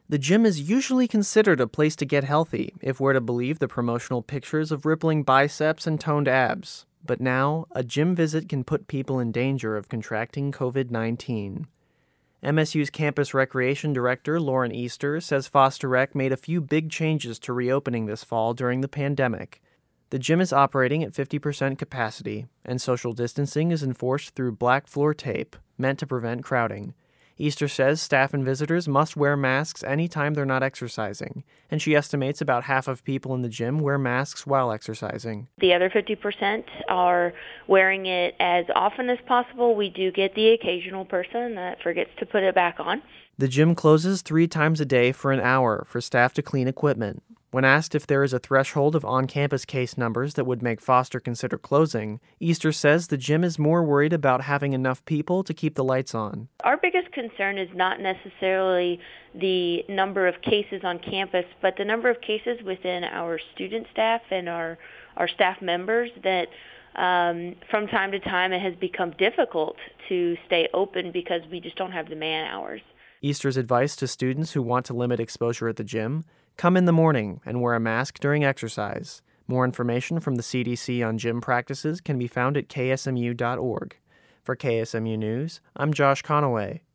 The gym is usually considered a place to get healthy, if we're to believe the promotional pictures of rippling biceps and toned abs. But now, a gym visit can put people in danger of contracting COVID-19. MSU's Campus Recreation Director Lauren Easter says Foster Rec made a few big changes to reopening this fall during the pandemic. The gym is operating at 50% capacity, and social distancing is enforced through black floor tape, meant to prevent crowding. Easter says staff and visitors must wear masks anytime they're not exercising, and she estimates about half of people in the gym wear masks while exercising. The other 50% are wearing it as often as possible. We do get the occasional person that forgets to put it back on. The gym closes 3 times a day for an hour for staff to clean equipment. When asked if there is a threshold of on-campus case numbers that would make Foster consider closing, Easter says the gym is more worried about having enough people to keep the lights on. Our biggest concern is not necessarily the number of cases on campus, but the number of cases within our student staff and our staff members that from time to time it has become difficult to stay open because we just don't have the man hours. Easter's advice to students who want to limit exposure at the gym: come in the morning and wear a mask during exercise. More information from the CDC on gym practices can be found at ksmu.org. For KSMU News, I'm Josh Conaway.